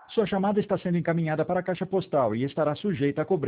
Sua chamada está sendo encaminhada para a caixa postal e estará sujeita a cobrança.